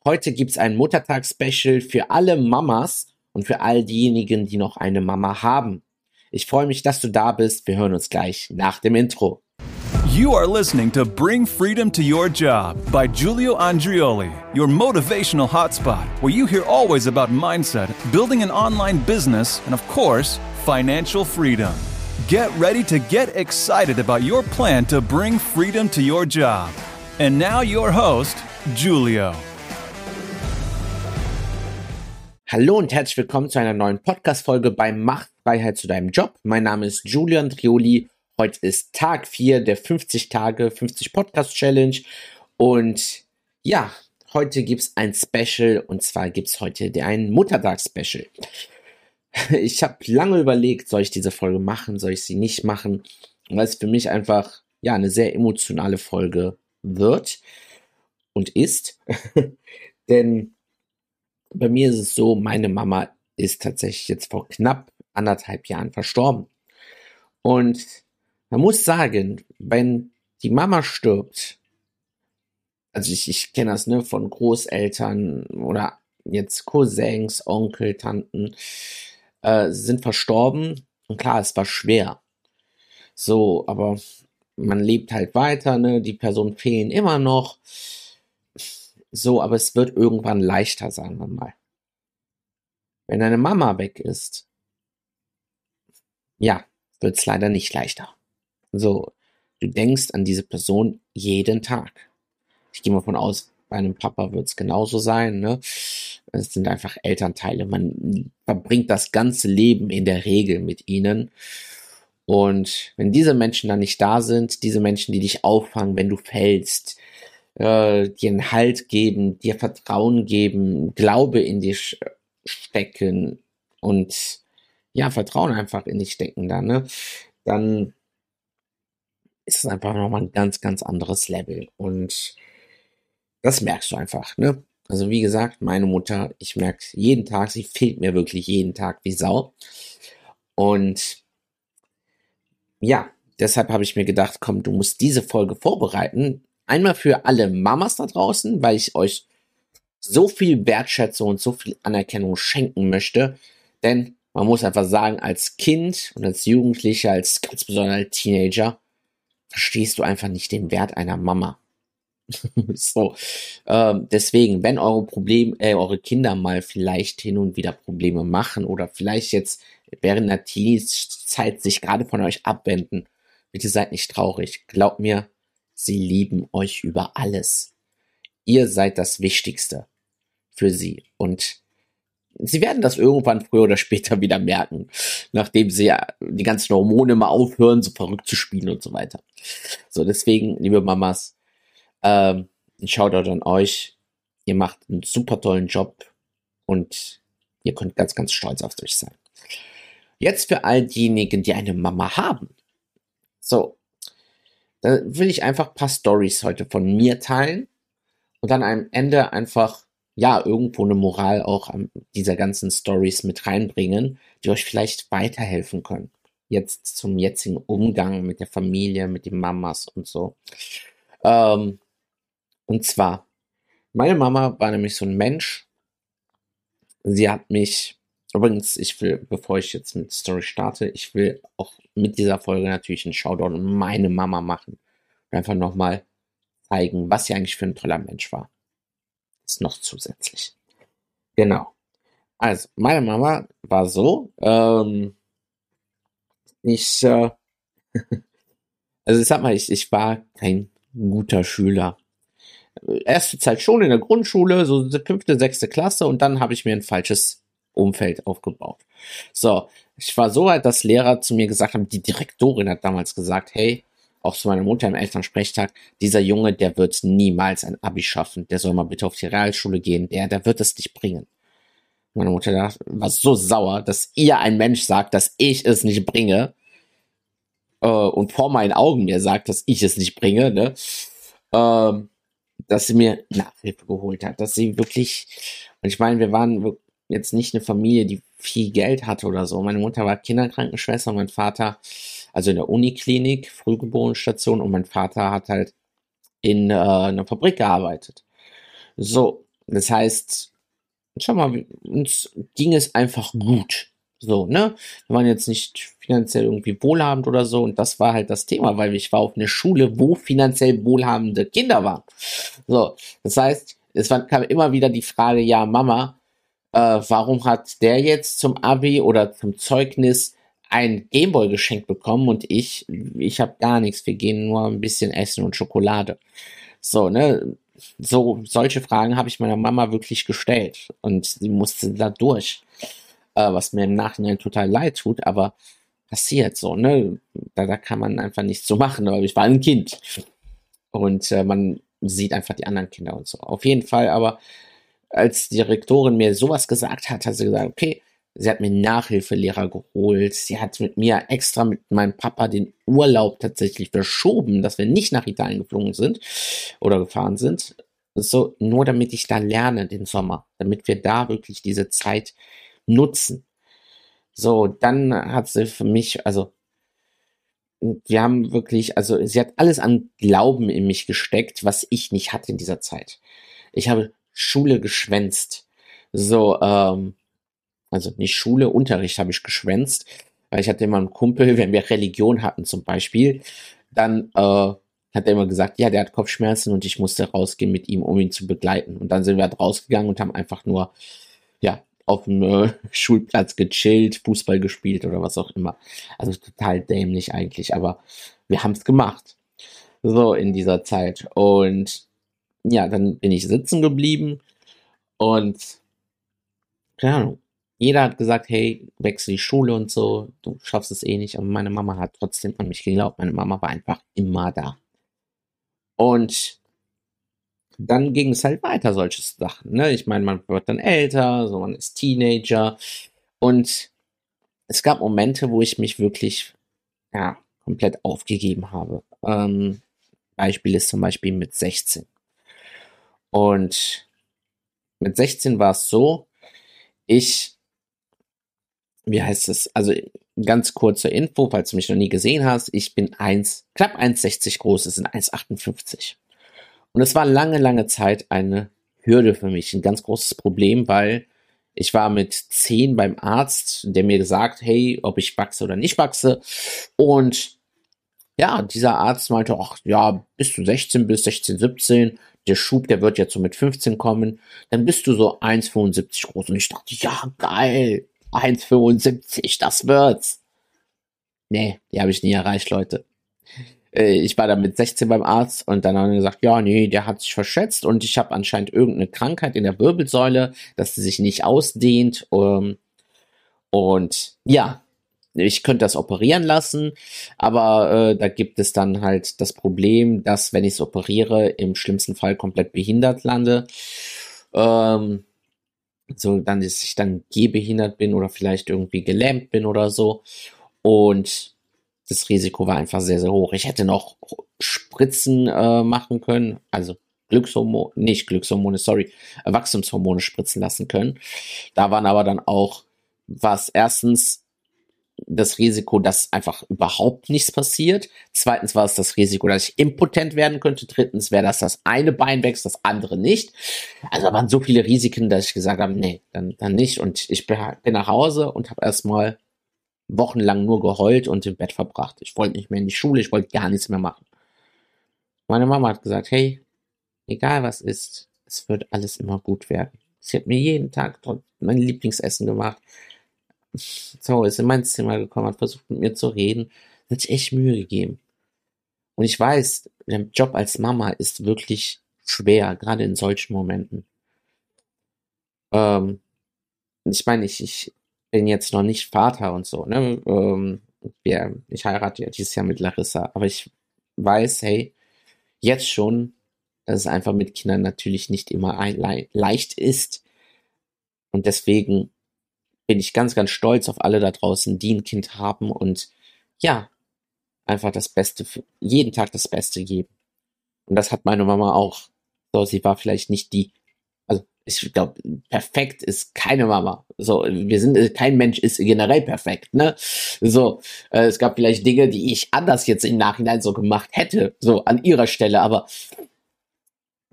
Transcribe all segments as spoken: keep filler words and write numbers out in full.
Heute gibt es ein Muttertags-Special für alle Mamas und für all diejenigen, die noch eine Mama haben. Ich freue mich, dass du da bist. Wir hören uns gleich nach dem Intro. You are listening to Bring Freedom to Your Job by Giulio Andreoli, your motivational hotspot, where you hear always about mindset, building an online business, and of course, financial freedom. Get ready to get excited about your plan to bring freedom to your job. And now your host, Giulio. Hallo und herzlich willkommen zu einer neuen Podcast-Folge bei Mach Freiheit zu deinem Job. Mein Name ist Giulio Andreoli. Heute ist Tag vier der fünfzig Tage, fünfzig Podcast-Challenge. Und ja, heute gibt es ein Special und zwar gibt es heute ein Muttertags-Special. Ich habe lange überlegt, soll ich diese Folge machen, soll ich sie nicht machen, weil es für mich einfach ja eine sehr emotionale Folge wird und ist. Denn bei mir ist es so, meine Mama ist tatsächlich jetzt vor knapp anderthalb Jahren verstorben. Und man muss sagen, wenn die Mama stirbt, also ich, ich kenne das ne, von Großeltern oder jetzt Cousins, Onkel, Tanten, äh, sind verstorben. Und klar, es war schwer. So, aber man lebt halt weiter, ne? Die Personen fehlen immer noch. So, aber es wird irgendwann leichter, sagen wir mal. Wenn deine Mama weg ist, ja, wird es leider nicht leichter. So, du denkst an diese Person jeden Tag. Ich gehe mal von aus, bei einem Papa wird es genauso sein, ne? Es sind einfach Elternteile. Man verbringt das ganze Leben in der Regel mit ihnen. Und wenn diese Menschen dann nicht da sind, diese Menschen, die dich auffangen, wenn du fällst, äh, dir einen Halt geben, dir Vertrauen geben, Glaube in dich stecken und ja, Vertrauen einfach in dich stecken dann, ne? Dann ist es einfach nochmal ein ganz, ganz anderes Level. Und das merkst du einfach, ne? Also wie gesagt, meine Mutter, ich merke jeden Tag, sie fehlt mir wirklich jeden Tag wie Sau. Und ja, deshalb habe ich mir gedacht, komm, du musst diese Folge vorbereiten. Einmal für alle Mamas da draußen, weil ich euch so viel Wertschätzung und so viel Anerkennung schenken möchte. Denn man muss einfach sagen, als Kind und als Jugendlicher, als ganz besonders als Teenager, verstehst du einfach nicht den Wert einer Mama. so, ähm, deswegen, wenn eure Probleme, äh, eure Kinder mal vielleicht hin und wieder Probleme machen oder vielleicht jetzt während der Teenie-Zeit sich gerade von euch abwenden, bitte seid nicht traurig. Glaubt mir, sie lieben euch über alles. Ihr seid das Wichtigste für sie und sie werden das irgendwann früher oder später wieder merken, nachdem sie ja die ganzen Hormone mal aufhören, so verrückt zu spielen und so weiter. So, deswegen, liebe Mamas, ähm, ein Shoutout an euch. Ihr macht einen super tollen Job und ihr könnt ganz, ganz stolz auf euch sein. Jetzt für all diejenigen, die eine Mama haben. So, da will ich einfach ein paar Storys heute von mir teilen und dann am Ende einfach ja, irgendwo eine Moral auch an dieser ganzen Stories mit reinbringen, die euch vielleicht weiterhelfen können. Jetzt zum jetzigen Umgang mit der Familie, mit den Mamas und so. Ähm, und zwar, meine Mama war nämlich so ein Mensch. Sie hat mich, übrigens, ich will, bevor ich jetzt mit Story starte, ich will auch mit dieser Folge natürlich einen Shoutout an meine Mama machen. Und einfach nochmal zeigen, was sie eigentlich für ein toller Mensch war. Ist noch zusätzlich. Genau. Also, meine Mama war so, ähm, ich, äh, also ich sag mal, ich, ich war kein guter Schüler. Erste Zeit schon in der Grundschule, so fünfte, sechste Klasse und dann habe ich mir ein falsches Umfeld aufgebaut. So, ich war so weit, dass Lehrer zu mir gesagt haben, die Direktorin hat damals gesagt, hey, auch zu meiner Mutter im Elternsprechtag, dieser Junge, der wird niemals ein Abi schaffen, der soll mal bitte auf die Realschule gehen, der, der wird es nicht bringen. Meine Mutter war so sauer, dass ihr ein Mensch sagt, dass ich es nicht bringe äh, und vor meinen Augen mir sagt, dass ich es nicht bringe, ne? Ähm, dass sie mir Nachhilfe geholt hat, dass sie wirklich, und ich meine, wir waren jetzt nicht eine Familie, die viel Geld hatte oder so. Meine Mutter war Kinderkrankenschwester und mein Vater, also in der Uniklinik, Frühgeborenstation, und mein Vater hat halt in äh, einer Fabrik gearbeitet. So, Das heißt, schau mal, uns ging es einfach gut. So, ne? Wir waren jetzt nicht finanziell irgendwie wohlhabend oder so und das war halt das Thema, weil ich war auf einer Schule, wo finanziell wohlhabende Kinder waren. So, das heißt, es war, kam immer wieder die Frage, ja, Mama, äh, warum hat der jetzt zum Abi oder zum Zeugnis ein Gameboy geschenkt bekommen und ich, ich habe gar nichts, wir gehen nur ein bisschen essen und Schokolade. So, ne? So, solche Fragen habe ich meiner Mama wirklich gestellt und sie musste da durch, äh, was mir im Nachhinein total leid tut, aber passiert so, ne? Da, da kann man einfach nichts so machen, aber ich war ein Kind und äh, man sieht einfach die anderen Kinder und so. Auf jeden Fall, aber als die Rektorin mir sowas gesagt hat, hat sie gesagt, okay, sie hat mir Nachhilfelehrer geholt, sie hat mit mir extra mit meinem Papa den Urlaub tatsächlich verschoben, dass wir nicht nach Italien geflogen sind oder gefahren sind, so nur damit ich da lerne den Sommer, damit wir da wirklich diese Zeit nutzen. So, dann hat sie für mich, also wir haben wirklich, also sie hat alles an Glauben in mich gesteckt, was ich nicht hatte in dieser Zeit. Ich habe Schule geschwänzt. So, ähm, also nicht Schule, Unterricht habe ich geschwänzt, weil ich hatte immer einen Kumpel, wenn wir Religion hatten zum Beispiel, dann äh, hat er immer gesagt, ja, der hat Kopfschmerzen und ich musste rausgehen mit ihm, um ihn zu begleiten. Und dann sind wir halt rausgegangen und haben einfach nur, ja, auf dem äh, Schulplatz gechillt, Fußball gespielt oder was auch immer. Also total dämlich eigentlich, aber wir haben es gemacht. So in dieser Zeit. Und ja, dann bin ich sitzen geblieben und keine Ahnung. Jeder hat gesagt, hey, wechsel die Schule und so, du schaffst es eh nicht. Aber meine Mama hat trotzdem an mich geglaubt. Meine Mama war einfach immer da. Und dann ging es halt weiter, solche Sachen. Ne? Ich meine, man wird dann älter, so man ist Teenager. Und es gab Momente, wo ich mich wirklich ja, komplett aufgegeben habe. Ähm, Beispiel ist zum Beispiel mit sechzehn. Und mit sechzehn war es so, ich, wie heißt es, also ganz kurze Info, falls du mich noch nie gesehen hast, ich bin eins, knapp eins Komma sechzig groß, das sind eins Komma achtundfünfzig. Und es war lange, lange Zeit eine Hürde für mich, ein ganz großes Problem, weil ich war mit zehn beim Arzt, der mir gesagt, hey, ob ich wachse oder nicht wachse. Und ja, dieser Arzt meinte, ach ja, bis du sechzehn bist, sechzehn, siebzehn, der Schub, der wird jetzt so mit fünfzehn kommen, dann bist du so eins Komma fünfundsiebzig groß. Und ich dachte, ja, geil, eins Komma fünfundsiebzig, das wird's. Nee, die habe ich nie erreicht, Leute. Ich war dann mit sechzehn beim Arzt und dann haben wir gesagt, ja, nee, der hat sich verschätzt und ich habe anscheinend irgendeine Krankheit in der Wirbelsäule, dass sie sich nicht ausdehnt. Um, und ja, ich könnte das operieren lassen, aber äh, da gibt es dann halt das Problem, dass, wenn ich es operiere, im schlimmsten Fall komplett behindert lande. Ähm, so, dann, dass ich dann gehbehindert bin oder vielleicht irgendwie gelähmt bin oder so. Und das Risiko war einfach sehr, sehr hoch. Ich hätte noch Spritzen äh, machen können, also Glückshormone, nicht Glückshormone, sorry, Wachstumshormone spritzen lassen können. Da waren aber dann auch, was erstens das Risiko, dass einfach überhaupt nichts passiert. Zweitens war es das Risiko, dass ich impotent werden könnte. Drittens wäre das das eine Bein wächst, das andere nicht. Also da waren so viele Risiken, dass ich gesagt habe, nee, dann, dann nicht. Und ich bin nach Hause und habe erstmal wochenlang nur geheult und im Bett verbracht. Ich wollte nicht mehr in die Schule, ich wollte gar nichts mehr machen. Meine Mama hat gesagt, hey, egal was ist, es wird alles immer gut werden. Sie hat mir jeden Tag mein Lieblingsessen gemacht. So, ist in mein Zimmer gekommen, hat versucht mit mir zu reden, hat sich echt Mühe gegeben. Und ich weiß, der Job als Mama ist wirklich schwer, gerade in solchen Momenten. Ähm, ich meine, ich, ich bin jetzt noch nicht Vater und so, ne? Ähm, wir, ich heirate ja dieses Jahr mit Larissa, aber ich weiß, hey, jetzt schon, dass es einfach mit Kindern natürlich nicht immer ein, le- leicht ist. Und deswegen bin ich ganz, ganz stolz auf alle da draußen, die ein Kind haben und ja, einfach das Beste, für, jeden Tag das Beste geben. Und das hat meine Mama auch. So, sie war vielleicht nicht die, also ich glaube, perfekt ist keine Mama. So, wir sind, kein Mensch ist generell perfekt, ne? So, äh, es gab vielleicht Dinge, die ich anders jetzt im Nachhinein so gemacht hätte, so an ihrer Stelle, aber ja,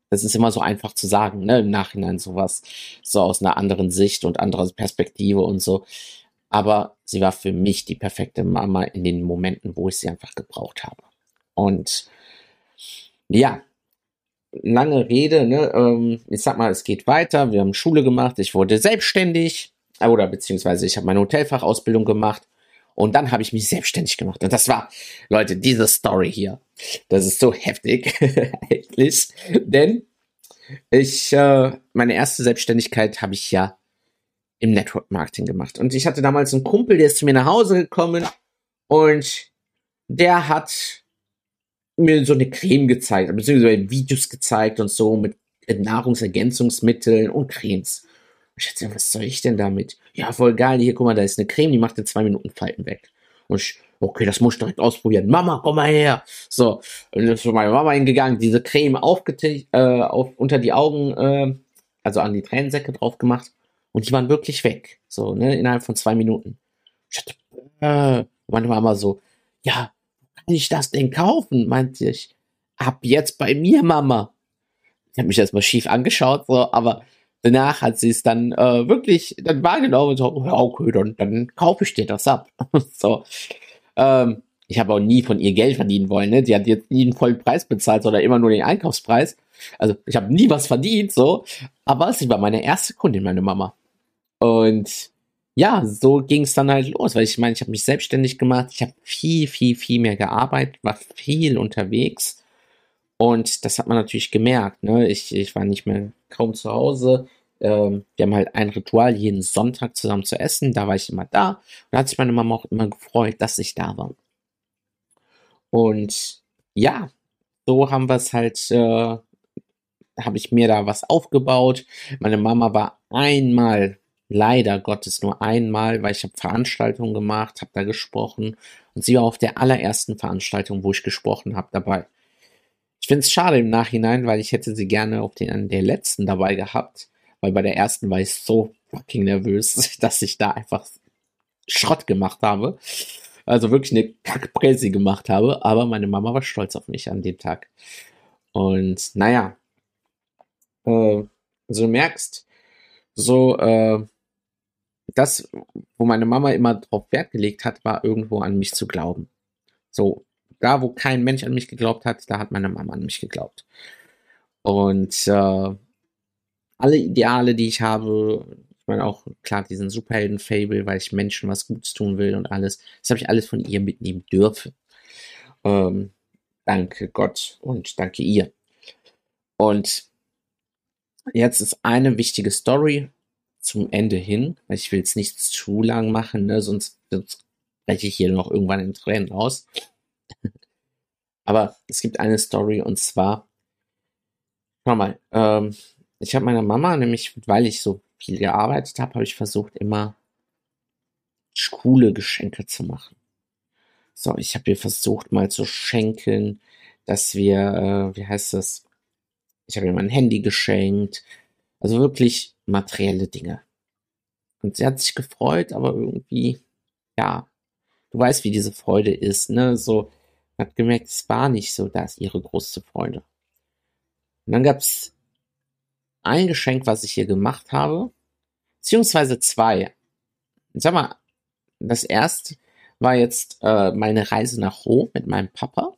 Das ist immer so einfach zu sagen, ne, im Nachhinein sowas, so aus einer anderen Sicht und anderer Perspektive und so. Aber sie war für mich die perfekte Mama in den Momenten, wo ich sie einfach gebraucht habe. Und ja, lange Rede, ne, ähm, ich sag mal, es geht weiter. Wir haben Schule gemacht, ich wurde selbstständig, äh, oder beziehungsweise ich habe meine Hotelfachausbildung gemacht und dann habe ich mich selbstständig gemacht. Und das war, Leute, diese Story hier, das ist so heftig, eigentlich, denn ich, äh, meine erste Selbstständigkeit habe ich ja im Network Marketing gemacht. Und ich hatte damals einen Kumpel, der ist zu mir nach Hause gekommen und der hat mir so eine Creme gezeigt, beziehungsweise Videos gezeigt und so mit Nahrungsergänzungsmitteln und Cremes. Und ich dachte, was soll ich denn damit? Ja, voll geil, hier, guck mal, da ist eine Creme, die macht in zwei Minuten Falten weg. Und ich, okay, das muss ich direkt ausprobieren. Mama, komm mal her. So, und dann ist zu meiner Mama hingegangen, diese Creme aufgetischt, äh, auf, unter die Augen, äh, also an die Tränensäcke drauf gemacht. Und die waren wirklich weg. So, ne, innerhalb von zwei Minuten. Ich dachte, äh, meine Mama so, ja, wo kann ich das denn kaufen? Meinte ich, ab jetzt bei mir, Mama. Ich habe mich erstmal schief angeschaut, so, aber danach hat sie es dann äh, wirklich dann wahrgenommen und so, ja, okay, dann, dann kaufe ich dir das ab. So. Ähm, ich habe auch nie von ihr Geld verdienen wollen, ne? Die hat jetzt nie einen vollen Preis bezahlt, sondern immer nur den Einkaufspreis. Also ich habe nie was verdient, so. Aber sie war meine erste Kundin, meine Mama. Und ja, so ging es dann halt los, weil ich meine, ich habe mich selbstständig gemacht, ich habe viel, viel, viel mehr gearbeitet, war viel unterwegs und das hat man natürlich gemerkt, ne? Ich, ich war nicht mehr kaum zu Hause. Ähm, wir haben halt ein Ritual, jeden Sonntag zusammen zu essen, da war ich immer da und da hat sich meine Mama auch immer gefreut, dass ich da war. Und ja, so haben wir es halt, äh, habe ich mir da was aufgebaut. Meine Mama war einmal, leider Gottes nur einmal, weil ich habe Veranstaltungen gemacht, habe da gesprochen und sie war auf der allerersten Veranstaltung, wo ich gesprochen habe, dabei. Ich finde es schade im Nachhinein, weil ich hätte sie gerne auf den an der letzten dabei gehabt, weil bei der ersten war ich so fucking nervös, dass ich da einfach Schrott gemacht habe. Also wirklich eine Kackpresse gemacht habe, aber meine Mama war stolz auf mich an dem Tag. Und naja, äh, also du merkst, so, äh, das, wo meine Mama immer drauf Wert gelegt hat, war irgendwo an mich zu glauben. So, da wo kein Mensch an mich geglaubt hat, da hat meine Mama an mich geglaubt. Und äh, alle Ideale, die ich habe, ich meine auch, klar, diesen Superhelden-Fable, weil ich Menschen was Gutes tun will und alles, das habe ich alles von ihr mitnehmen dürfen. Ähm, danke Gott und danke ihr. Und jetzt ist eine wichtige Story zum Ende hin, weil ich will es nicht zu lang machen, ne, sonst, sonst breche ich hier noch irgendwann in Tränen aus. Aber es gibt eine Story und zwar, schau mal, ähm, ich habe meiner Mama nämlich, weil ich so viel gearbeitet habe, habe ich versucht, immer coole Geschenke zu machen. So, ich habe ihr versucht, mal zu schenken, dass wir, äh, wie heißt das? Ich habe ihr mein Handy geschenkt. Also wirklich materielle Dinge. Und sie hat sich gefreut, aber irgendwie, ja, du weißt, wie diese Freude ist, ne? So, man hat gemerkt, es war nicht so das ihre große Freude. Und dann gab's ein Geschenk, was ich ihr gemacht habe, beziehungsweise zwei. Sag mal, das erste war jetzt äh, meine Reise nach Rom mit meinem Papa.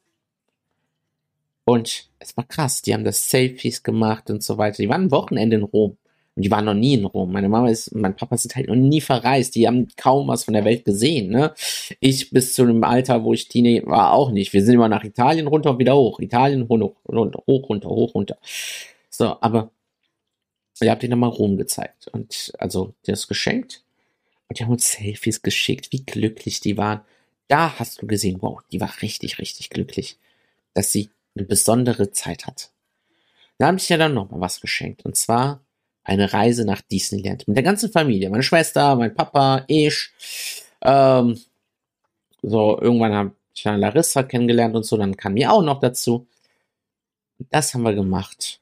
Und es war krass, die haben das Selfies gemacht und so weiter. Die waren ein Wochenende in Rom. Und die waren noch nie in Rom. Meine Mama ist, mein Papa sind halt noch nie verreist. Die haben kaum was von der Welt gesehen, ne? Ich bis zu einem Alter, wo ich Teenie war, auch nicht. Wir sind immer nach Italien runter und wieder hoch. Italien runter, runter, hoch, runter, hoch, runter. So, aber ihr habt ihnen dann mal Rom gezeigt. Und also, das geschenkt. Und die haben uns Selfies geschickt, wie glücklich die waren. Da hast du gesehen, wow, die war richtig, richtig glücklich, dass sie eine besondere Zeit hat. Da habe ich ja dann noch mal was geschenkt. Und zwar eine Reise nach Disneyland. Mit der ganzen Familie. Meine Schwester, mein Papa, ich. Ähm, so, irgendwann habe ich dann Larissa kennengelernt und so. Dann kam mir auch noch dazu. Und das haben wir gemacht.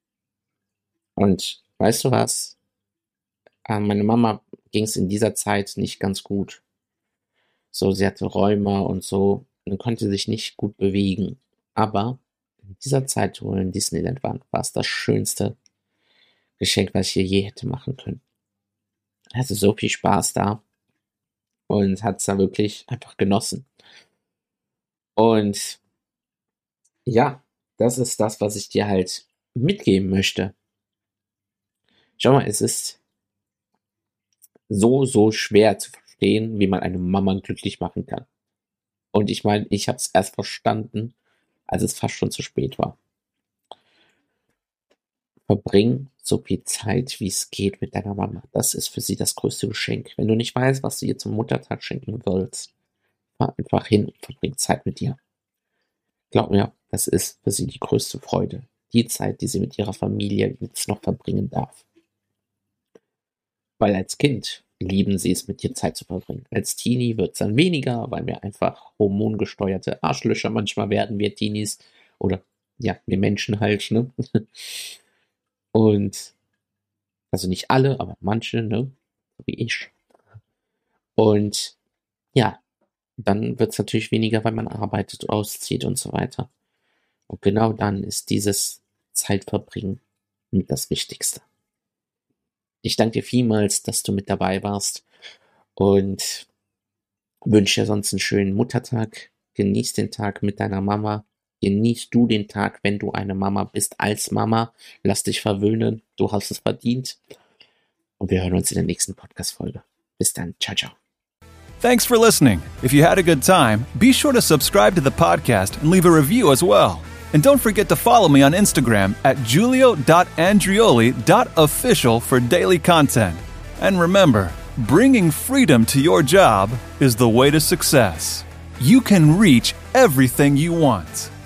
Und weißt du was? Äh, meine Mama ging es in dieser Zeit nicht ganz gut. So, sie hatte Rheuma und so und konnte sich nicht gut bewegen. Aber in dieser Zeit holen. Disneyland war, war es das schönste Geschenk, was ich hier je hätte machen können. Ich hatte so viel Spaß da und hat es da wirklich einfach genossen. Und ja, das ist das, was ich dir halt mitgeben möchte. Schau mal, es ist so, so schwer zu verstehen, wie man eine Mama glücklich machen kann. Und ich meine, ich habe es erst verstanden, als es fast schon zu spät war. Verbring so viel Zeit, wie es geht mit deiner Mama. Das ist für sie das größte Geschenk. Wenn du nicht weißt, was du ihr zum Muttertag schenken willst, fahr einfach hin und verbring Zeit mit ihr. Glaub mir, das ist für sie die größte Freude. Die Zeit, die sie mit ihrer Familie jetzt noch verbringen darf. Weil als Kind lieben sie es, mit dir Zeit zu verbringen. Als Teenie wird es dann weniger, weil wir einfach hormongesteuerte Arschlöcher manchmal werden, wir Teenies. Oder, ja, wir Menschen halt, ne? Und, also nicht alle, aber manche, ne? So wie ich. Und, ja, dann wird es natürlich weniger, weil man arbeitet, auszieht und so weiter. Und genau dann ist dieses Zeitverbringen mit das Wichtigste. Ich danke dir vielmals, dass du mit dabei warst und wünsche dir sonst einen schönen Muttertag. Genieß den Tag mit deiner Mama. Genieß du den Tag, wenn du eine Mama bist, als Mama. Lass dich verwöhnen. Du hast es verdient. Und wir hören uns in der nächsten Podcast-Folge. Bis dann. Ciao, ciao. Thanks for listening. If you had a good time, be sure to subscribe to the podcast and leave a review as well. And don't forget to follow me on Instagram at julio dot andrioli dot official for daily content. And remember, bringing freedom to your job is the way to success. You can reach everything you want.